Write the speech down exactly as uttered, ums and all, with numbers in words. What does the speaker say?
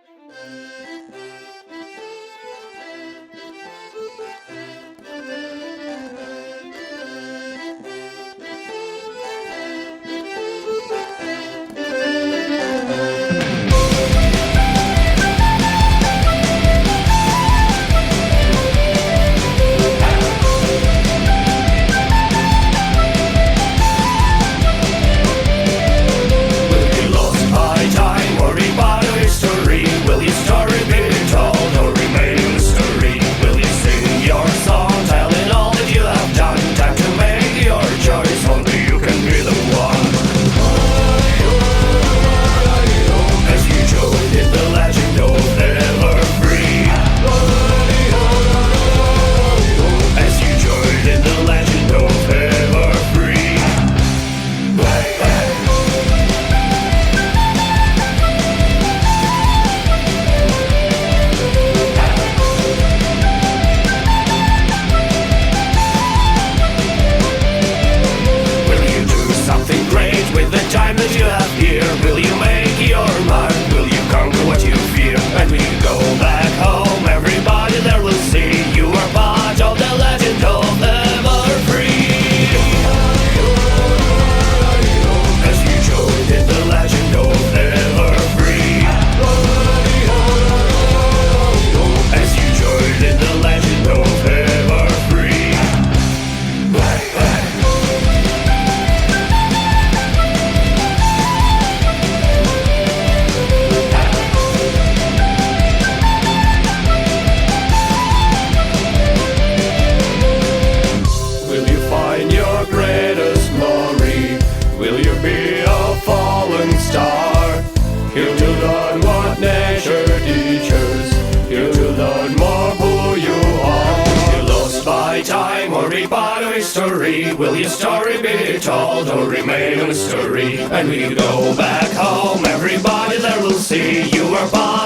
Here to learn what nature teaches, here to learn more who you are. You're lost by time or be part of history. Will your story be told or remain a mystery? And when you go back home, everybody there will see you are part